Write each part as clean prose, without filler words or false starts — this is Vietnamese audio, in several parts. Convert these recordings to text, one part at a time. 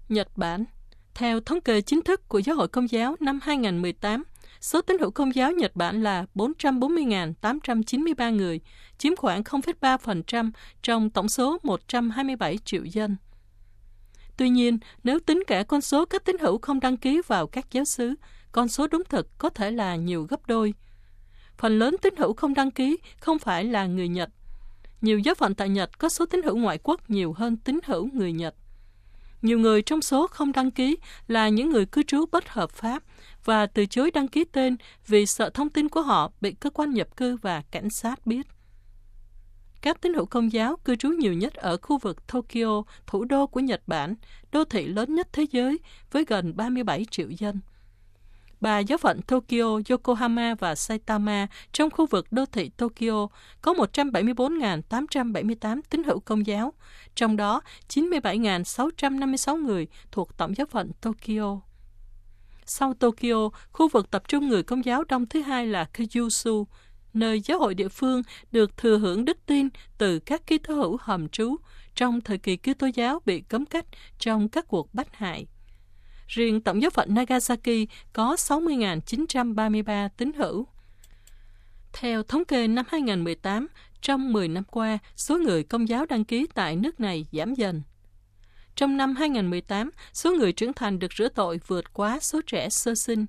Nhật Bản. Theo thống kê chính thức của Giáo hội Công giáo năm 2018, số tín hữu Công giáo Nhật Bản là 440.893 người, chiếm khoảng 0,3% trong tổng số 127 triệu dân. Tuy nhiên, nếu tính cả con số các tín hữu không đăng ký vào các giáo xứ, con số đúng thực có thể là nhiều gấp đôi. Phần lớn tín hữu không đăng ký không phải là người Nhật. Nhiều giáo phận tại Nhật có số tín hữu ngoại quốc nhiều hơn tín hữu người Nhật. Nhiều người trong số không đăng ký là những người cư trú bất hợp pháp và từ chối đăng ký tên vì sợ thông tin của họ bị cơ quan nhập cư và cảnh sát biết. Các tín hữu Công giáo cư trú nhiều nhất ở khu vực Tokyo, thủ đô của Nhật Bản, đô thị lớn nhất thế giới với gần 37 triệu dân. Ba giáo phận Tokyo, Yokohama và Saitama trong khu vực đô thị Tokyo có 174.878 tín hữu Công giáo, trong đó 97.656 người thuộc tổng giáo phận Tokyo. Sau Tokyo, khu vực tập trung người Công giáo đông thứ hai là Kyushu, nơi giáo hội địa phương được thừa hưởng đức tin từ các Kitô hữu hầm trú trong thời kỳ Kitô giáo bị cấm cách trong các cuộc bách hại. Riêng tổng giáo phận Nagasaki có 60.933 tín hữu. Theo thống kê năm 2018, trong 10 năm qua, số người Công giáo đăng ký tại nước này giảm dần. Trong năm 2018, số người trưởng thành được rửa tội vượt quá số trẻ sơ sinh,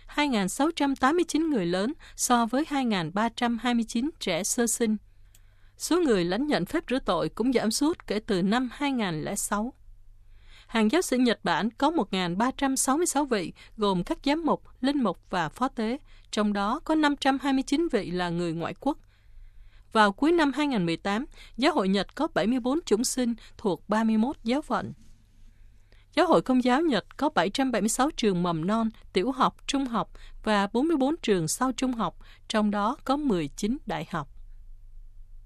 2.689 người lớn so với 2.329 trẻ sơ sinh. Số người lãnh nhận phép rửa tội cũng giảm sút kể từ năm 2006. Hàng giáo sĩ Nhật Bản có 1.366 vị, gồm các giám mục, linh mục và phó tế, trong đó có 529 vị là người ngoại quốc. Vào cuối năm 2018, Giáo hội Nhật có 74 chủng sinh thuộc 31 giáo phận. Giáo hội Công giáo Nhật có 776 trường mầm non, tiểu học, trung học và 44 trường sau trung học, trong đó có 19 đại học.